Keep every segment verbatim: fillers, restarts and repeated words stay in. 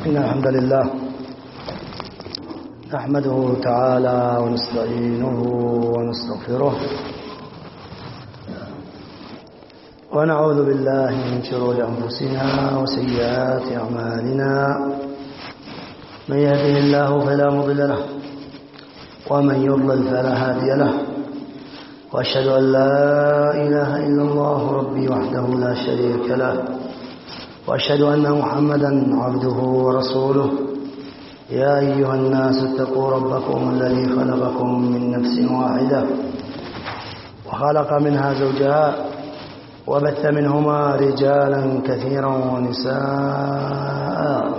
إن الحمد لله نحمده تعالى ونستعينه ونستغفره ونعوذ بالله من شرور أنفسنا وسيئات أعمالنا. من يهده الله فلا مضل له ومن يضلل فلا هادي له، وأشهد أن لا إله إلا الله ربي وحده لا شريك له، وأشهد أن محمدا عبده ورسوله. يا أيها الناس اتقوا ربكم الذي خلقكم من نفس واحدة وخلق منها زوجها وبث منهما رجالا كثيرا ونساء،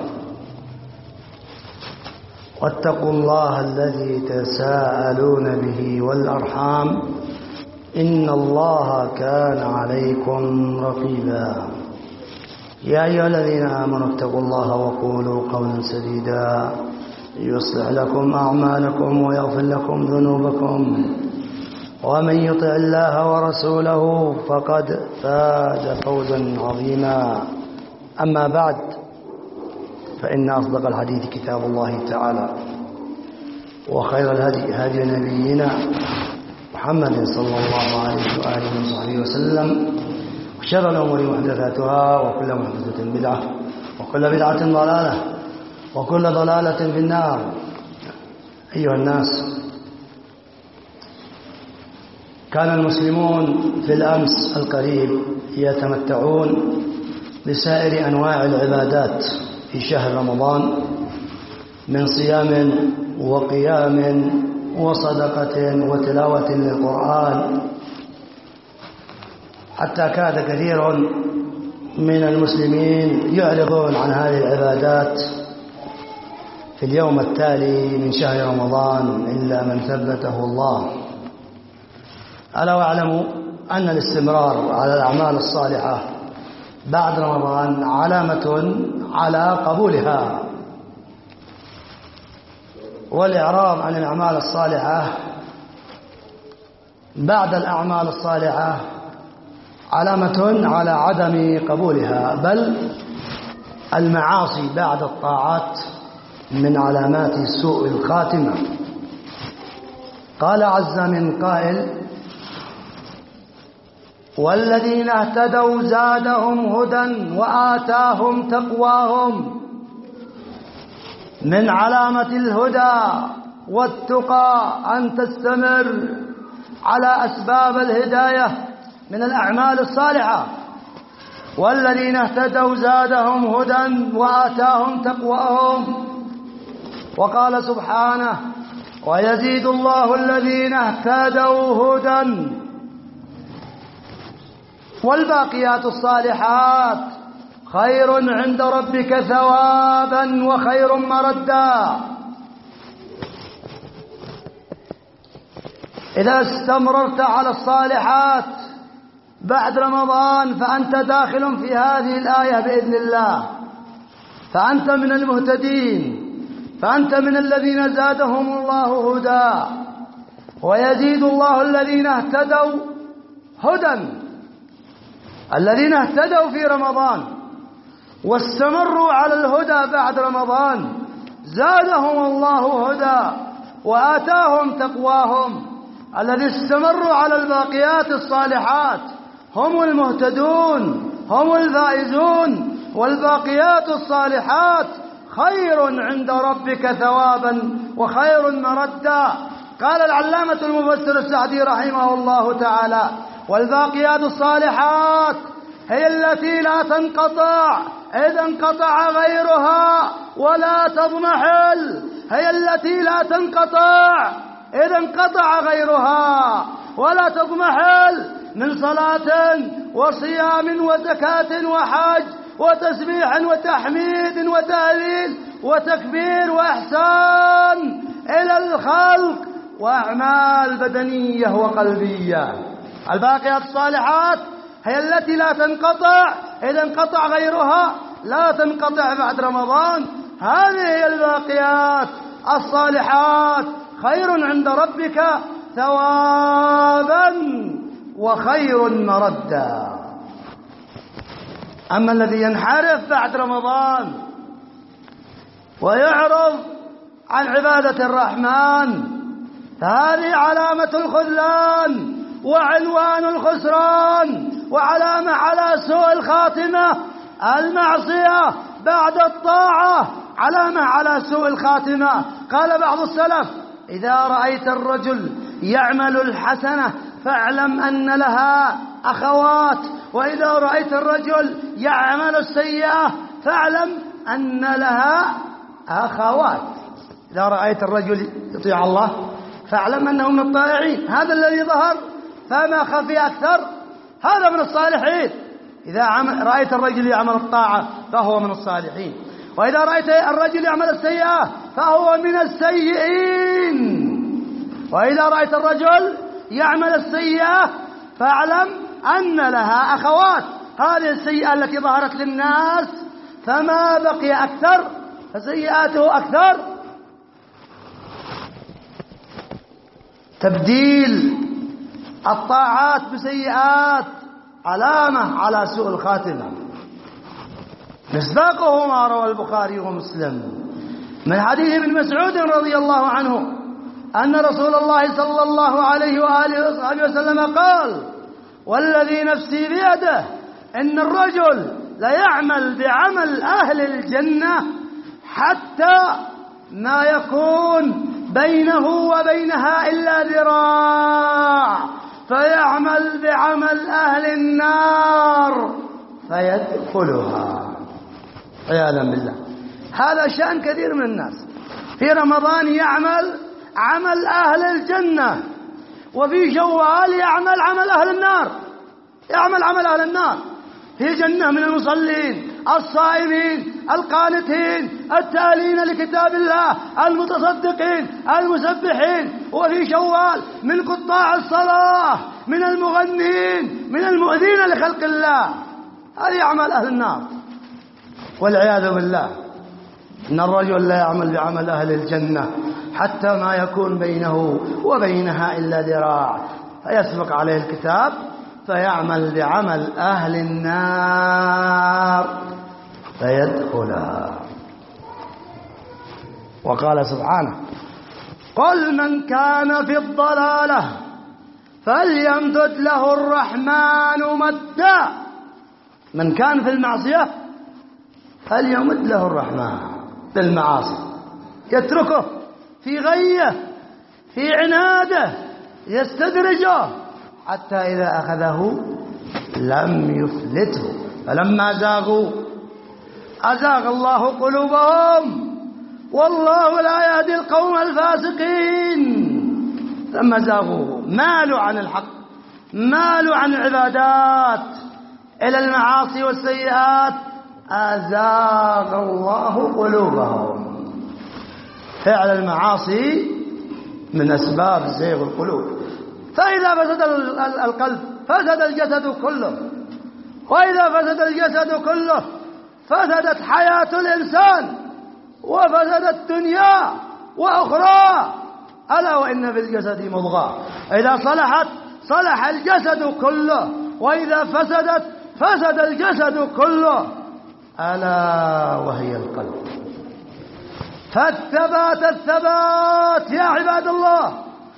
واتقوا الله الذي تساءلون به والأرحام إن الله كان عليكم رقيبا. يا أيها الذين آمنوا اتقوا الله وقولوا قولا سديدا يصلح لكم أعمالكم ويغفر لكم ذنوبكم، ومن يطع الله ورسوله فقد فاز فوزا عظيما. أما بعد، فإن أصدق الحديث كتاب الله تعالى، وخير الهدي هدي نبينا محمد صلى الله عليه وآله وصحبه وسلم، وشر الأمور محدثاتها، وكل محدثة بدعة، وكل بدعة ضلالة، وكل ضلالة في النار. أيها الناس، كان المسلمون في الأمس القريب يتمتعون بسائر أنواع العبادات في شهر رمضان من صيام وقيام وصدقة وتلاوة للقرآن، حتى كاد كثير من المسلمين يعرضون عن هذه العبادات في اليوم التالي من شهر رمضان إلا من ثبته الله. ألا واعلموا أن الاستمرار على الأعمال الصالحة بعد رمضان علامة على قبولها، والإعراض عن الأعمال الصالحة بعد الأعمال الصالحة علامة على عدم قبولها، بل المعاصي بعد الطاعات من علامات سوء الخاتمة. قال عز من قائل: والذين اهتدوا زادهم هدى وآتاهم تقواهم. من علامة الهدى والتقى أن تستمر على أسباب الهداية من الأعمال الصالحة. والذين اهتدوا زادهم هدى وآتاهم تقواهم. وقال سبحانه: ويزيد الله الذين اهتدوا هدى. والباقيات الصالحات خير عند ربك ثوابا وخير مردا. إذا استمررت على الصالحات بعد رمضان فأنت داخل في هذه الآية بإذن الله، فأنت من المهتدين، فأنت من الذين زادهم الله هدى. ويزيد الله الذين اهتدوا هدى. الذين اهتدوا في رمضان واستمروا على الهدى بعد رمضان زادهم الله هدى وآتاهم تقواهم. الذين استمروا على الباقيات الصالحات هم المهتدون، هم الفائزون. والباقيات الصالحات خير عند ربك ثوابا وخير مردا. قال العلامة المفسر السعدي رحمه الله تعالى: والباقيات الصالحات هي التي لا تنقطع إذا انقطع غيرها ولا تضمحل. هي التي لا تنقطع إذا انقطع غيرها ولا تضمحل، من صلاة وصيام وزكاة وحج وتسبيح وتحميد وتهليل وتكبير وإحسان إلى الخلق وأعمال بدنية وقلبية. الباقيات الصالحات هي التي لا تنقطع إذا انقطع غيرها، لا تنقطع بعد رمضان. هذه هي الباقيات الصالحات، خير عند ربك ثوابا وخير مردا. أما الذي ينحرف بعد رمضان ويعرض عن عبادة الرحمن، فهذه علامة الخذلان وعنوان الخسران وعلامة على سوء الخاتمة. المعصية بعد الطاعة علامة على سوء الخاتمة. قال بعض السلف: إذا رأيت الرجل يعمل الحسنة فاعلم أن لها أخوات، وإذا رأيت الرجل يعمل السيئة فاعلم أن لها أخوات. إذا رأيت الرجل يطيع الله فاعلم أنه من الطائعين، هذا الذي ظهر، فما خفي أكثر هذا من الصالحين. إذا رأيت الرجل يعمل الطاعة فهو من الصالحين، وإذا رأيت الرجل يعمل السيئة فهو من السيئين. وإذا رأيت الرجل يعمل السيئة فاعلم أن لها أخوات. هذه السيئة التي ظهرت للناس فما بقي أكثر فسيئاته أكثر. تبديل الطاعات بسيئات علامة على سوء الخاتمة. مصداقه ما روى البخاري ومسلم من حديث ابن مسعود رضي الله عنه أن رسول الله صلى الله عليه وآله وصحبه وسلم قال: والذي نفسي بيده إن الرجل ليعمل بعمل أهل الجنة حتى ما يكون بينه وبينها إلا ذراع، فيعمل بعمل أهل النار فيدخلها عياذا بالله. هذا شأن كثير من الناس، في رمضان يعمل عمل أهل الجنة، وفي شوال يعمل عمل أهل النار، يعمل عمل أهل النار. في جنة من المصلين الصائمين القانتين التالين لكتاب الله المتصدقين المسبحين، وفي شوال من قطاع الصلاة من المغنين من المؤذين لخلق الله. هذه أعمال أهل النار والعياذ بالله. إن الرجل لا يعمل بعمل أهل الجنة حتى ما يكون بينه وبينها إلا ذراع، فيسبق عليه الكتاب فيعمل بعمل أهل النار فيدخلها. وقال سبحانه: قل من كان في الضلالة فليمدد له الرحمن مدا. من كان في المعصية فليمد له الرحمن بالمعاصي، يتركه في غيه في عناده يستدرجه حتى إذا أخذه لم يفلته. فلما زاغوا أزاغ الله قلوبهم والله لا يهدي القوم الفاسقين. لما زاغوا مالوا عن الحق، مالوا عن العبادات إلى المعاصي والسيئات، أزاغ الله قلوبهم. فعل المعاصي من أسباب زيغ القلوب. فإذا فسد القلب فسد الجسد كله، وإذا فسد الجسد كله فسدت حياة الإنسان وفسدت دنيا وأخرى. ألا وإن في الجسد مضغة إذا صلحت صلح الجسد كله، وإذا فسدت فسد الجسد كله، ألا وهي القلب. فالثبات الثبات يا عباد الله،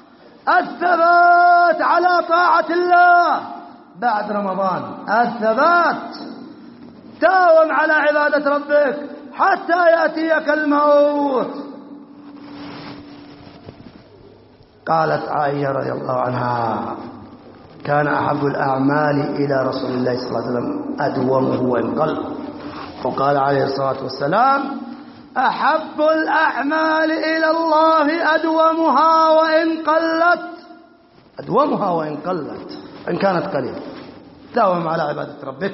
الثبات على طاعة الله بعد رمضان، الثبات. داوم على عبادة ربك حتى يأتيك الموت. قالت عائشة رضي الله عنها: كان أحب الأعمال إلى رسول الله صلى الله عليه وسلم أدومه وإن قل. وقال عليه الصلاة والسلام: أحب الأعمال إلى الله أدومها وإن قلت، أدومها وإن قلت، إن كانت قليلة. داوم على عبادة ربك،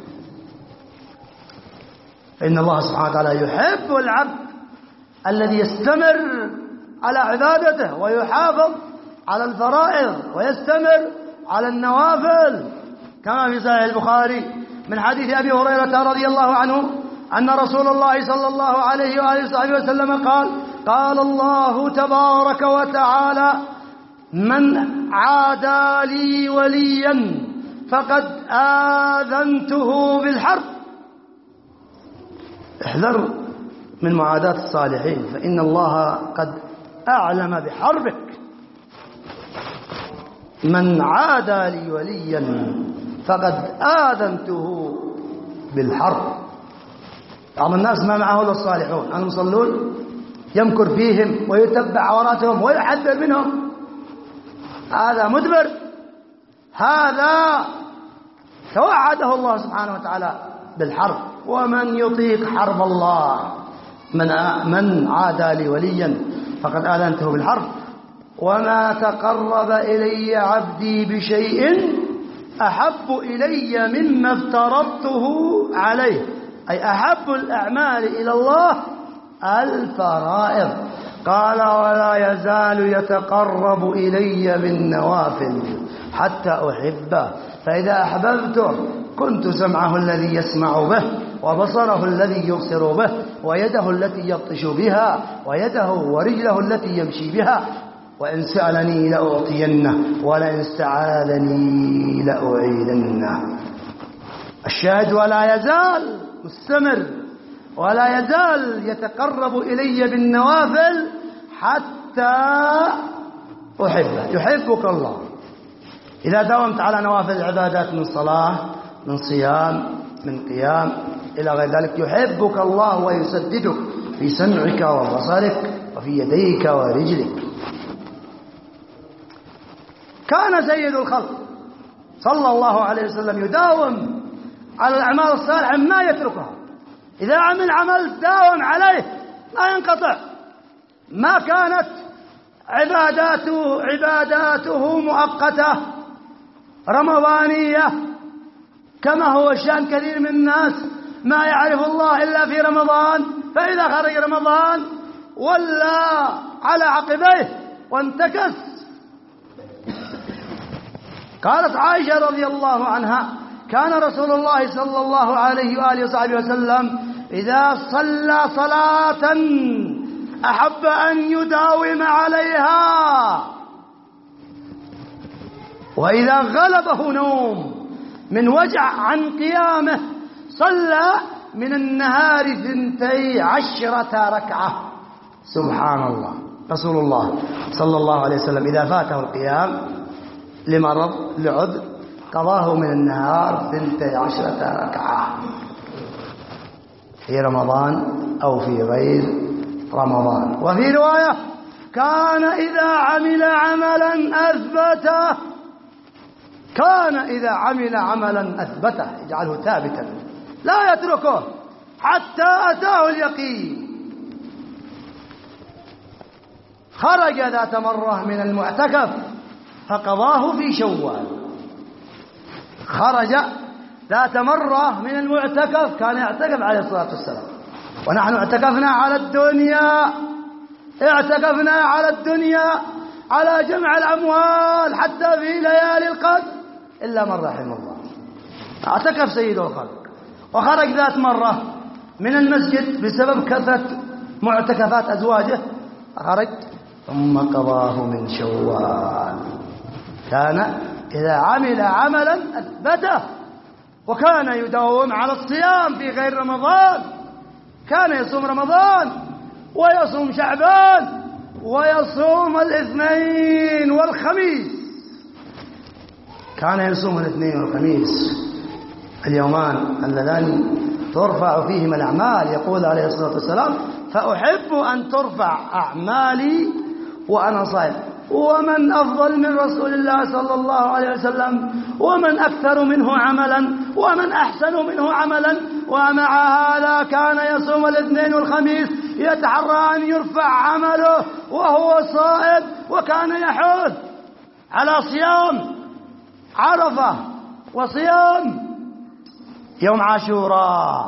إن الله سبحانه وتعالى يحب العبد الذي يستمر على عبادته ويحافظ على الفرائض ويستمر على النوافل، كما في صحيح البخاري من حديث أبي هريرة رضي الله عنه أن رسول الله صلى الله عليه وآله وصحبه وسلم قال: قال الله تبارك وتعالى: من عادى لي وليا فقد آذنته بالحرب. احذروا من معاداة الصالحين، فإن الله قد أعلم بحربك. من عادى لي وليا فقد آذنته بالحرب. بعض الناس ما معه إلا الصالحون المصلون يمكر فيهم ويتبع عوراتهم ويحذر منهم، هذا مدبر، هذا توعده الله سبحانه وتعالى بالحرب. ومن يطيق حرب الله، من من عادى لي وليا فقد آذنته بالحرب. وما تقرب إلي عبدي بشيء أحب إلي مما افترضته عليه، أي أحب الأعمال إلى الله الفرائض. قال ولا يزال يتقرب إلي بالنوافل حتى أحبه، فإذا أحببته كنت سمعه الذي يسمع به، وبصره الذي يبصر به، ويده التي يبطش بها، ويده ورجله التي يمشي بها، وإن سألني لأعطينه، ولئن استعاذني لأعيذنه. الشاهد ولا يزال مستمر، ولا يزال يتقرب إلي بالنوافل حتى أحبه. يحبك الله إذا داومت على نوافل العبادات من صلاة، من صيام، من قيام إلى غير ذلك. يحبك الله ويسددك في سمعك وبصرك وفي يديك ورجلك. كان سيد الخلق صلى الله عليه وسلم يداوم على الأعمال الصالحة ما يتركها. إذا عمل عمل داوم عليه لا ينقطع. ما كانت عباداته عباداته مؤقتة رمضانية كما هو شأن كثير من الناس، ما يعرف الله إلا في رمضان، فإذا خرج رمضان ولا على عقبيه وانتكس. قالت عائشة رضي الله عنها كان رسول الله صلى الله عليه وآله وصحبه وسلم إذا صلى صلاة أحب أن يداوم عليها، وإذا غلبه نوم من وجع عن قيامه صلى من النهار ثنتي عشرة ركعة. سبحان الله. رسول الله صلى الله عليه وسلم إذا فاته القيام لمرض لعذر قضاه من النهار ثنتي عشرة ركعة في رمضان أو في غير رمضان. وفي رواية كان إذا عمل عملا أثبته، كان إذا عمل عملا أثبته يجعله ثابتا لا يتركه حتى أتاه اليقين. خرج ذات مرة من المعتكف فقضاه في شوال. خرج ذات مرة من المعتكف، كان يعتكف عليه الصلاة والسلام، ونحن اعتكفنا على الدنيا، اعتكفنا على الدنيا على جمع الأموال حتى في ليالي القدر إلا من رحم الله. اعتكف سيد الخلق وخرج ذات مرة من المسجد بسبب كثرة معتكفات أزواجه، خرج ثم قضاه من شوال. كان إذا عمل عملا أثبته، وكان يداوم على الصيام في غير رمضان. كان يصوم رمضان ويصوم شعبان ويصوم الاثنين والخميس. كان يصوم الاثنين والخميس اليومان اللذان ترفع فيهما الأعمال. يقول عليه الصلاة والسلام فأحب أن ترفع أعمالي وأنا صائم. ومن أفضل من رسول الله صلى الله عليه وسلم، ومن أكثر منه عملا، ومن أحسن منه عملا، ومع هذا كان يصوم الاثنين والخميس يتحرى أن يرفع عمله وهو صائم. وكان يحث على صيام عرفة وصيام يوم عاشوراء.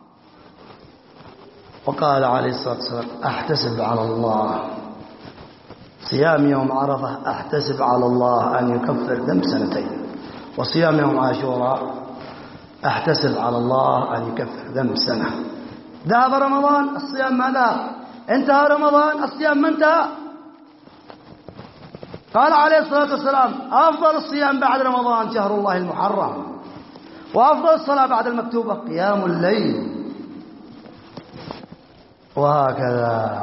وقال عليه الصلاة والسلام أحتسب على الله صيام يوم عرفة، أحتسب على الله أن يكفر ذنب سنتين. وصيام يوم عاشوراء أحتسب على الله أن يكفر ذنب سنة. ذهب رمضان الصيام ما ذهب، انتهى رمضان الصيام ما انتهى. قال عليه الصلاة والسلام أفضل الصيام بعد رمضان شهر الله المحرم، وأفضل الصلاة بعد المكتوبة قيام الليل. وهكذا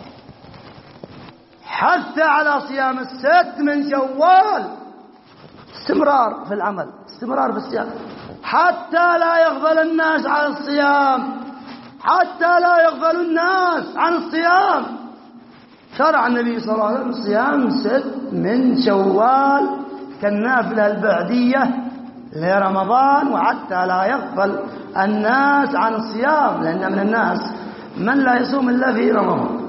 حتى على صيام الست من شوال، استمرار في العمل، استمرار في الصيام، حتى لا يغفل الناس عن الصيام، حتى لا يغفل الناس عن الصيام. شرع النبي صلى الله عليه وسلم صيام ست من شوال كالنافلة البعدية لرمضان، وحتى لا يغفل الناس عن الصيام، لأن من الناس من لا يصوم إلا في رمضان.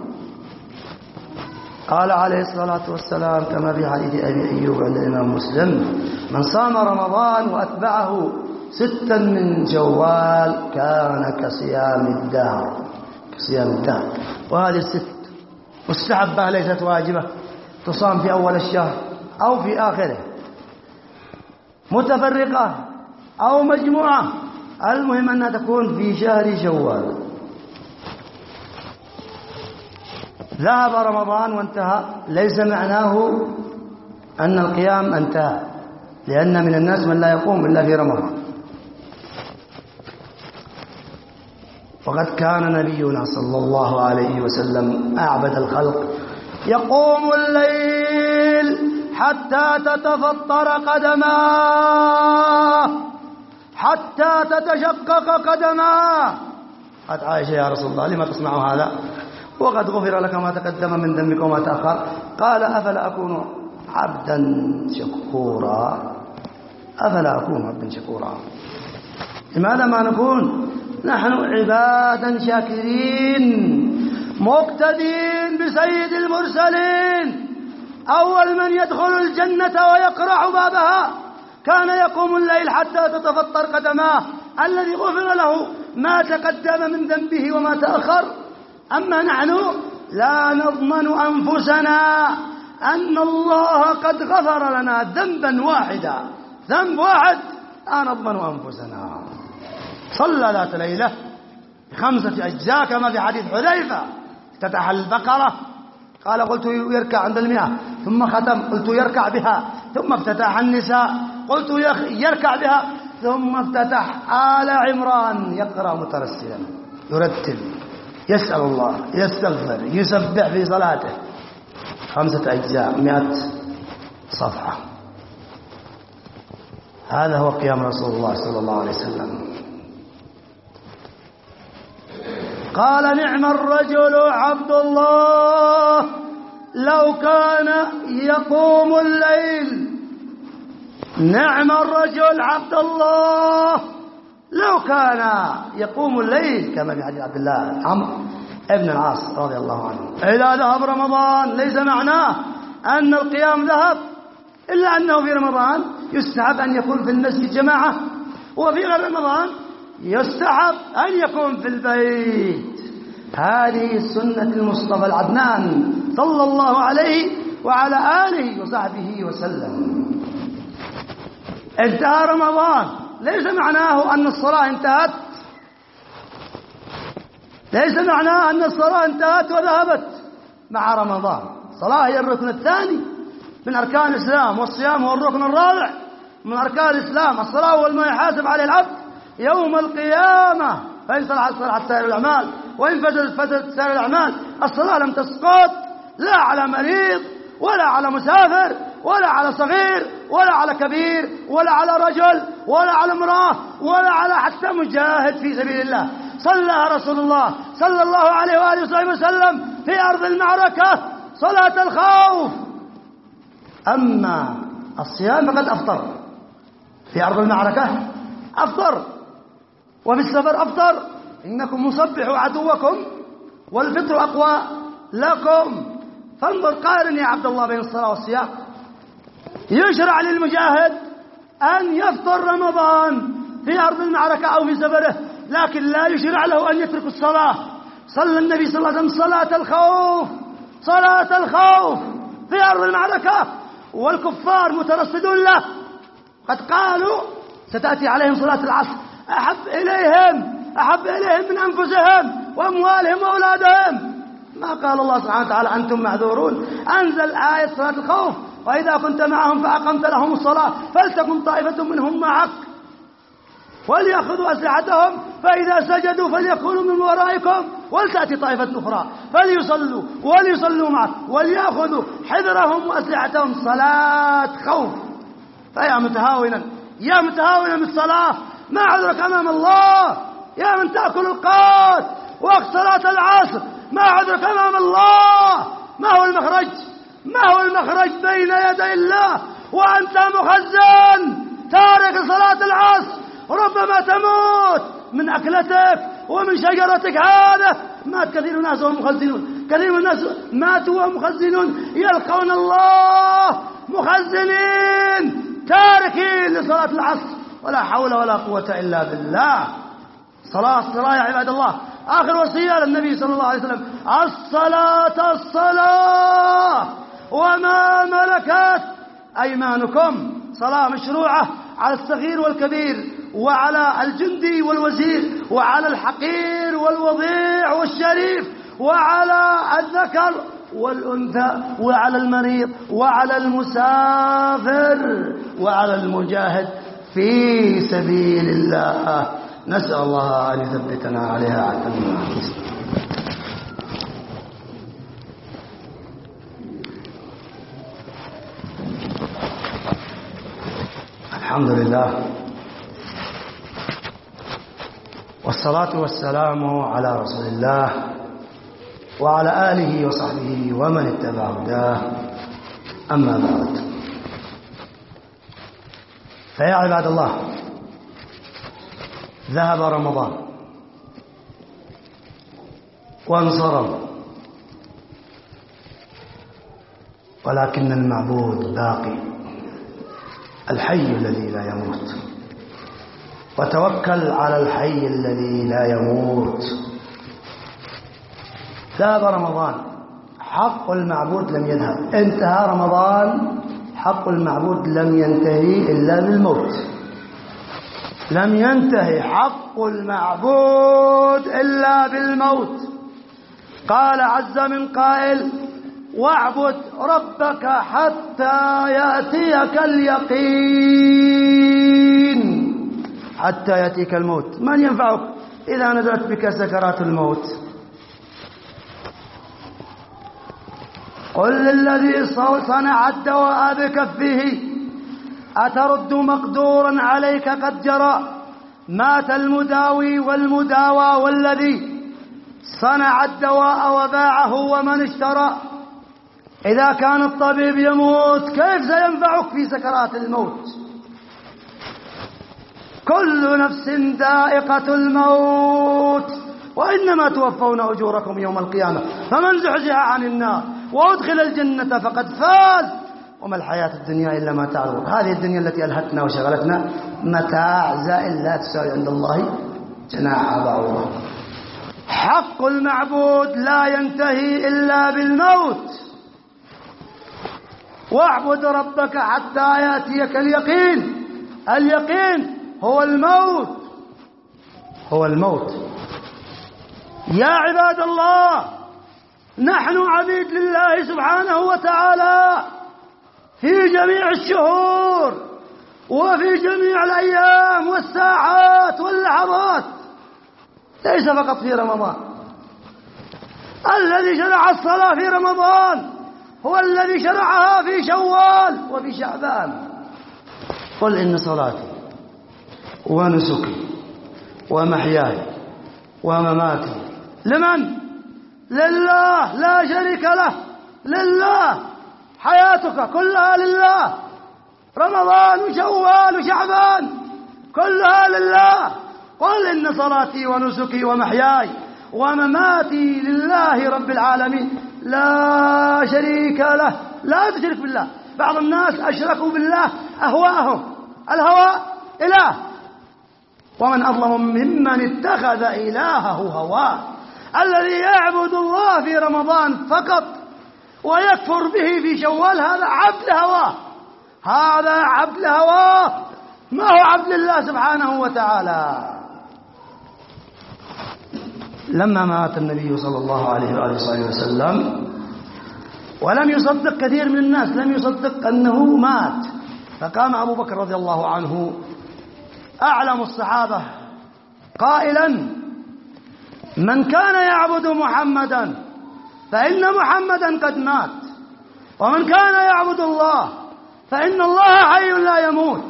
قال عليه الصلاة والسلام كما في حديث أبي أيوب عند الإمام مسلم: من صام رمضان وأتبعه ستا من شوال كان كصيام الدهر، كصيام الدهر. وهذه الست مستحبة ليست واجبة، تصام في أول الشهر أو في آخره، متفرقة أو مجموعة، المهم أنها تكون في شهر شوال. ذهب رمضان وانتهى، ليس معناه أن القيام انتهى، لأن من الناس من لا يقوم إلا في رمضان. وقد كان نبينا صلى الله عليه وسلم أعبد الخلق، يقوم الليل حتى تتفطر قدماه، حتى تتشقق قدماه. قالت عائشة: يا رسول الله لما تصنع هذا وقد غفر لك ما تقدم من ذنبك وما تأخر؟ قال: أفلا أكون عبدا شكورا، أفلا أكون عبدا شكورا. لماذا ما نكون نحن عبادا شاكرين مقتدين بسيد المرسلين؟ أول من يدخل الجنة ويقرع بابها كان يقوم الليل حتى تتفطر قدماه، الذي غفر له ما تقدم من ذنبه وما تأخر. أما نحن لا نضمن أنفسنا أن الله قد غفر لنا ذنبا واحدا، ذنب واحد لا نضمن أنفسنا. صلى ذات ليلة خمسة أجزاء كما في حديث حذيفة، افتتح البقرة قال قلت يركع عند المئة، ثم ختم قلت يركع بها، ثم افتتح النساء قلت يركع بها، ثم افتتح آل عمران يقرأ مترسلا يرتل يسأل الله يستغفر يسبح في صلاته. خمسة أجزاء مئة صفحة. هذا هو قيام رسول الله صلى الله عليه وسلم. قال: نعم الرجل عبد الله لو كان يقوم الليل. نعم الرجل عبد الله لو كان يقوم الليل، كما في حديث عبد الله عمرو ابن العاص رضي الله عنه. إذا ذهب رمضان ليس معناه أن القيام ذهب، إلا أنه في رمضان يستحب أن يكون في المسجد جماعة، وفي غير رمضان يستحب أن يكون في البيت. هذه سنة المصطفى العدنان صلى الله عليه وعلى آله وصحبه وسلم. انتهى رمضان ليس معناه أن الصلاة انتهت، ليس معناه أن الصلاة انتهت وذهبت مع رمضان. الصلاة هي الركن الثاني من أركان الإسلام، والصيام هو الركن الرابع من أركان الإسلام. الصلاة هو ما يحاسب عليه العبد يوم القيامة، فإن صلحت صلحت سائر الأعمال، وإن فسدت فسدت سائر الأعمال. الصلاة لم تسقط لا على مريض ولا على مسافر ولا على صغير ولا على كبير ولا على رجل ولا على امرأة ولا على حتى مجاهد في سبيل الله. صلى رسول الله صلى الله عليه وآله وصحبه وسلم في أرض المعركة صلاة الخوف. أما الصيام فقد أفطر في أرض المعركة، أفطر، وفي السفر أفطر. إنكم مصبحوا عدوكم والفطر أقوى لكم. فانظر قارن يا عبد الله بين الصلاة والصيام. يشرع للمجاهد أن يفطر رمضان في أرض المعركة أو في سفره، لكن لا يشرع له أن يترك الصلاة. صلى النبي صلى الله عليه وسلم صلاة الخوف، صلاة الخوف في أرض المعركة، والكفار مترصدون له. قد قالوا ستأتي عليهم صلاة العصر، أحب إليهم أحب إليهم من أنفسهم وأموالهم وأولادهم. ما قال الله سبحانه وتعالى أنتم معذورون؟ أنزل آية صلاة الخوف: وإذا كنت معهم فأقمت لهم الصلاة فلتكن طائفة منهم معك. وليأخذوا أسلحتهم فإذا سجدوا فليكونوا من ورائكم ولتأتي طائفة أخرى فليصلوا وليصلوا معك وليأخذوا حذرهم وأسلحتهم. صلاة خوف. فيا متهاونا يا متهاونا من الصلاة، ما عذرك أمام الله؟ يا من تأكل القوت وقت صلاة العصر، ما عذرك أمام الله؟ ما هو المخرج؟ ما هو المخرج بين يدي الله وأنت مخزن تارك صلاة العصر؟ ربما تموت من أكلتك ومن شجرتك. هذا مات كثير من الناس وهم مخزنون، كثير من الناس ماتوا وهم مخزنون، يلقون الله مخزنين تاركين لصلاة العصر. ولا حول ولا قوة إلا بالله. صلاة الصلاة يا عباد الله. آخر وصية للنبي صلى الله عليه وسلم: الصلاة الصلاة وما ملكت أيمانكم. صلاة مشروعة على الصغير والكبير، وعلى الجندي والوزير، وعلى الحقير والوضيع والشريف، وعلى الذكر والأنثى، وعلى المريض، وعلى المسافر، وعلى المجاهد في سبيل الله. نسأل الله أن يثبتنا عليها حتى نموت. الحمد لله والصلاة والسلام على رسول الله وعلى آله وصحبه ومن اتبع هداه. أما بعد، فيا عباد الله، ذهب رمضان وانصرم، ولكن المعبود باقي، الحي الذي لا يموت. وتوكل على الحي الذي لا يموت. ذهب رمضان، حق المعبود لم يذهب. انتهى رمضان، حق المعبود لم ينتهي إلا بالموت. لم ينتهي حق المعبود إلا بالموت. قال عز من قائل: واعبد ربك حتى يأتيك اليقين. حتى يأتيك الموت. من ينفعك إذا نزلت بك سكرات الموت؟ قل للذي صنع الدواء بكفه: أترد مقدورا عليك قد جرى؟ مات المداوي والمداوى والذي صنع الدواء وباعه ومن اشترى. إذا كان الطبيب يموت كيف سينفعك في سكرات الموت؟ كل نفس ذائقة الموت وإنما توفون أجوركم يوم القيامة فمن زحزح عن النار وأدخل الجنة فقد فاز وما الحياة الدنيا إلا متاع الغرور. هذه الدنيا التي ألهتنا وشغلتنا متاع زائل لا تساوي عند الله جناح بعوضة. حق المعبود لا ينتهي إلا بالموت. واعبد ربك حتى يأتيك اليقين. اليقين هو الموت، هو الموت. يا عباد الله، نحن عبيد لله سبحانه وتعالى في جميع الشهور وفي جميع الأيام والساعات واللحظات، ليس فقط في رمضان. الذي شرع الصلاة في رمضان هو الذي شرعها في شوال وفي شعبان. قل إن صلاتي ونسكي ومحياي ومماتي لمن؟ لله لا شريك له. لله، حياتك كلها لله. رمضان وشوال وشعبان كلها لله. قل إن صلاتي ونسكي ومحياي ومماتي لله رب العالمين لا شريك له. لا تشرك بالله. بعض الناس أشركوا بالله أهواءهم. الهواء إله، ومن أظلم ممن اتخذ إلهه هواه. الذي يعبد الله في رمضان فقط ويكفر به في شوال هذا عبد هواه. هذا عبد هواه، ما هو عبد الله سبحانه وتعالى. لما مات النبي صلى الله عليه وآله وسلم ولم يصدق كثير من الناس، لم يصدق أنه مات، فقام أبو بكر رضي الله عنه أعلم الصحابة قائلا: من كان يعبد محمدا فإن محمدا قد مات، ومن كان يعبد الله فإن الله حي لا يموت.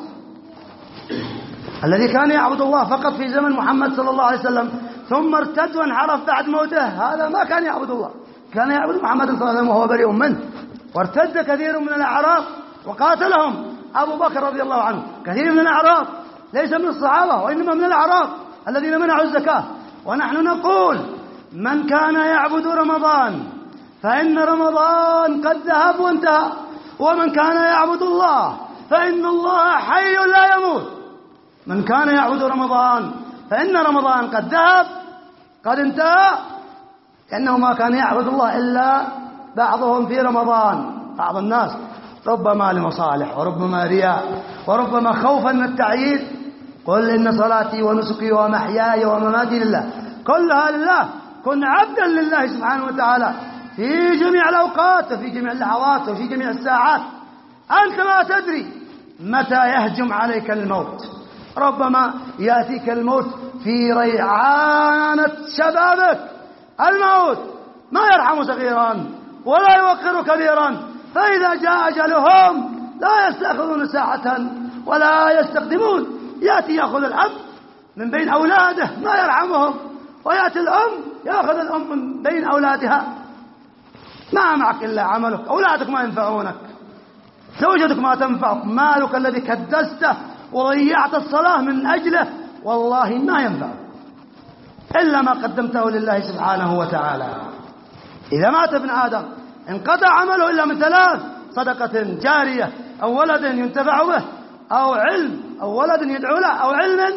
الذي كان يعبد الله فقط في زمن محمد صلى الله عليه وسلم ثم ارتد وانحرف بعد موته، هذا ما كان يعبد الله، كان يعبد محمد صلى الله عليه وسلم وهو بريء منه. وارتد كثير من الأعراب وقاتلهم أبو بكر رضي الله عنه، كثير من الأعراب ليس من الصحابة وإنما من الأعراب الذين منعوا الزكاة. ونحن نقول: من كان يعبد رمضان فإن رمضان قد ذهب وانتهى، ومن كان يعبد الله فإن الله حي لا يموت. من كان يعبد رمضان فإن رمضان قد ذهب قد انتهى، لأنه ما كان يعبد الله إلا بعضهم في رمضان، بعض الناس ربما لمصالح وربما رياء وربما خوفا من التعييد. قل إن صلاتي ونسكي ومحياي ومماتي لله، كلها لله. كن عبدا لله سبحانه وتعالى في جميع الأوقات وفي جميع اللحظات وفي جميع الساعات. أنت ما تدري متى يهجم عليك الموت، ربما يأتيك الموت في ريعانة شبابك. الموت ما يرحم صغيرا ولا يوقر كبيرا، فإذا جاء أجلهم لا يستأخذون ساعة ولا يستقدمون. يأتي يأخذ الأب من بين أولاده ما يرحمهم، ويأتي الأم يأخذ الأم من بين أولادها. ما معك إلا عملك، أولادك ما ينفعونك، زوجتك ما تنفعك، مالك الذي كدسته وضيعت الصلاة من أجله والله ما ينفع إلا ما قدمته لله سبحانه وتعالى. إذا مات ابن آدم انقطع عمله إلا من ثلاث: صدقة جارية أو ولد ينتفع به أو علم أو ولد يدعو له أو علم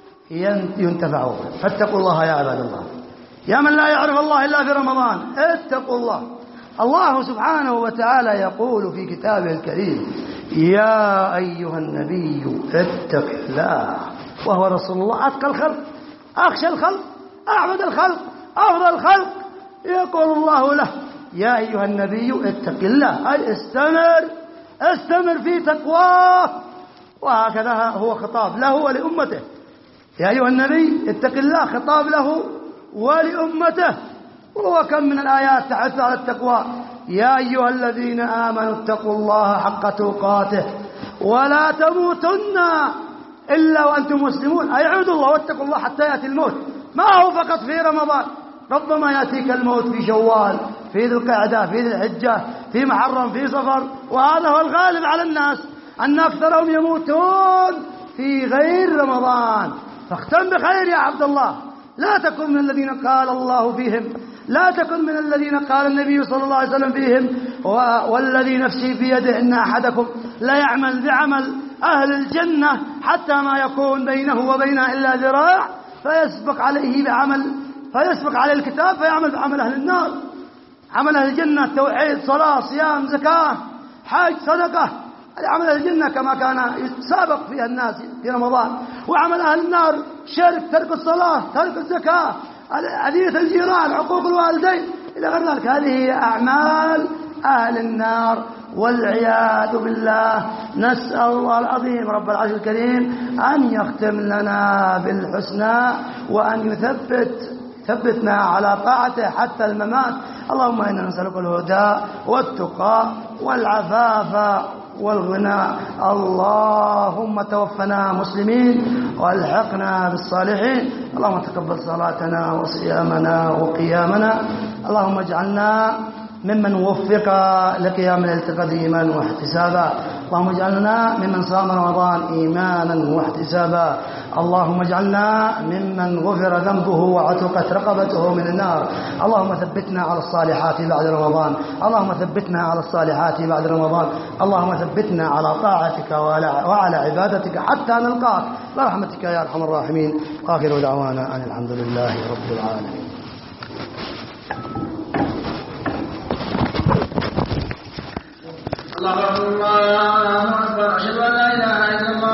ينتفع به. فاتقوا الله يا عباد الله، يا من لا يعرف الله إلا في رمضان، اتقوا الله. الله سبحانه وتعالى يقول في كتابه الكريم: يا أيها النبي اتق الله، وهو رسول الله أتقى الخلق، أخشى الخلق، أعبد الخلق، أفضل الخلق. يقول الله له: يا أيها النبي اتق الله، أي استمر استمر في تقواه. وهكذا هو خطاب له ولأمته. يا أيها النبي اتق الله، خطاب له ولأمته. وهو كم من الآيات تحث على التقوى: يا أيها الذين آمنوا اتقوا الله حق تقاته ولا تموتن إلا وأنتم مسلمون. أي اعبدوا الله واتقوا الله حتى يأتي الموت. ما هو فقط في رمضان، ربما يأتيك الموت في شوال، في ذي القعدة، في ذي الحجة، في محرم، في صفر. وهذا هو الغالب على الناس، أن أكثرهم يموتون في غير رمضان. فاختم بخير يا عبد الله، لا تكن من الذين قال الله فيهم، لا تكن من الذين قال النبي صلى الله عليه وسلم فيهم: والذي نفسي بيده إن أحدكم لا يعمل بعمل أهل الجنة حتى ما يكون بينه وبينها إلا ذراع فيسبق عليه بعمل فيسبق عليه الكتاب فيعمل بعمل أهل النار. عمل أهل الجنة توحيد، صلاة، صيام، زكاة، حج، صدقة. عمل أهل الجنة كما كان يسابق فيها الناس في رمضان. وعمل أهل النار شرك، ترك الصلاة، ترك الزكاة، أذية الجيران، عقوق الوالدين إلى غير ذلك. هذه هي أعمال أهل النار والعياذ بالله. نسأل الله العظيم رب العرش الكريم أن يختم لنا بالحسنى وأن يثبت ثبتنا على طاعته حتى الممات. اللهم إنا نسألك الهدى والتقى والعفاف والغنى. اللهم توفنا مسلمين والحقنا بالصالحين. اللهم تقبل صلاتنا وصيامنا وقيامنا. اللهم اجعلنا ممن وفق لقيام الليل قديما واحتسابا. اللهم اجعلنا ممن صام رمضان إيمانا واحتسابا. اللهم اجعلنا ممن غفر ذنبه وعتقت رقبته من النار. اللهم ثبتنا على الصالحات بعد رمضان. اللهم ثبتنا على الصالحات بعد رمضان. اللهم ثبتنا على طاعتك وعلى عبادتك حتى نلقاك برحمتك يا أرحم الراحمين. وآخر دعوانا أن الحمد لله رب العالمين. الله أكبر، الله أكبر، أشهد أن لا إله إلا الله.